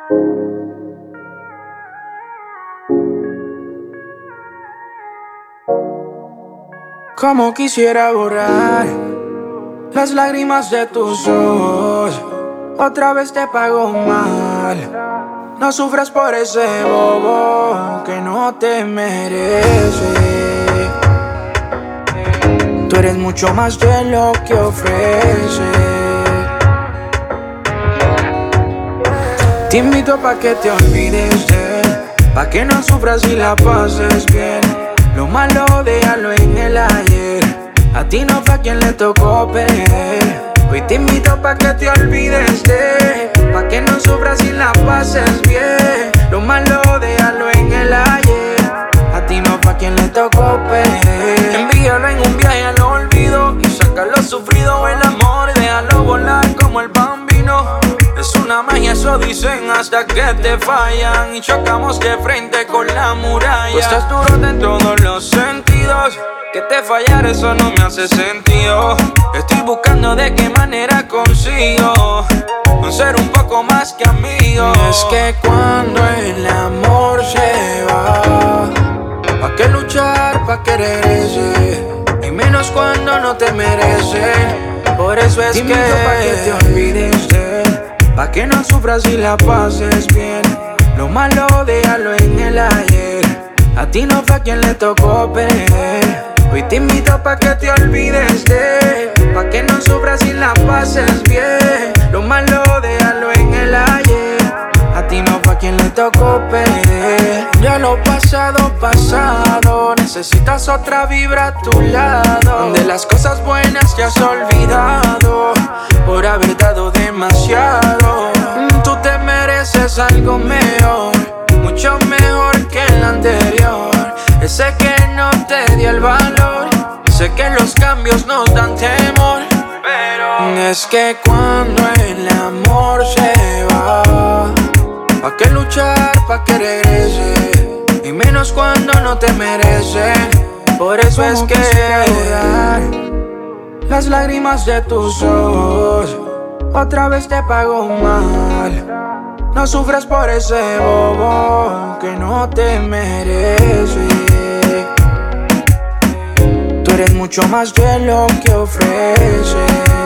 Como quisiera borrar las lágrimas de tus ojos. Otra vez te pago mal. No sufras por ese bobo que no te merece. Tú eres mucho más de lo que ofrece. Te invito pa' que te olvides de él, pa' que no sufras y la pases bien. Lo malo déjalo en el ayer. A ti no fue a quien le tocó perder. Hoy te invito pa' que te olvides de él, pa' que no sufras y la pases bien. Lo malo déjalo en el ayer. A ti no fue a quien le tocó perder. Envíalo en un viaje al olvido y sácalo sufrido el amor. Déjalo volar como el bambino. Es una magia, eso dicen hasta que te fallan y chocamos de frente con la muralla. Tú estás duro en todos los sentidos. Que te fallar eso no me hace sentido. Estoy buscando de qué manera consigo con ser un poco más que amigos. Es que cuando el amor se va, ¿pa' qué luchar pa' que regrese? Y menos cuando no te merece. Por eso es que pa' que te olvides de él, pa' que no sufras y la pases bien. Lo malo déjalo en el ayer. A ti no fue a quien le tocó perder. Hoy te invito pa' que te olvides de él, pa' que no sufras y la pases bien. Lo malo déjalo en el ayer. A ti no fue a quien le tocó perder. Ya lo pasado, pasado. Necesitas otra vibra a tu lado, donde las cosas buenas ya has olvidado por haber dado demasiado. Tú te mereces algo mejor, mucho mejor que el anterior. Ese que no te dio el valor. Sé que los cambios nos dan temor, pero es que cuando el amor se va, ¿pa' qué luchar pa' que regrese? Y menos cuando no te merece. Por eso es que borrar las lágrimas de tus ojos. Otra vez te pago mal. No sufras por ese bobo que no te merece. Tú eres mucho más de lo que ofrece.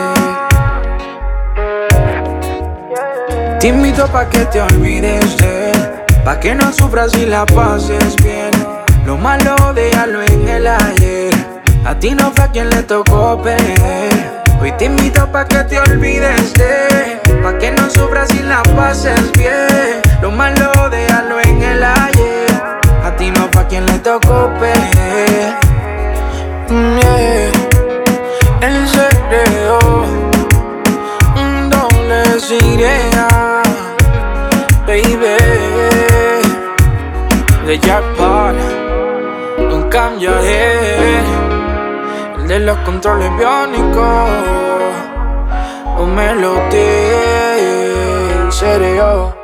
Te invito pa' que te olvides de él, pa' que no sufras y la pases bien. Lo malo déjalo en el ayer. A ti no fue a quien le tocó perder. Hoy te invito pa' que te olvides de él, pa' que no sufras y la pases bien. Lo malo déjalo en el ayer. A ti no fue a quien le tocó perder. Yeah. El secreto, un doble siria, baby. De Jackpot, un cambiaje, el de los controles biónicos, un melodía, serio.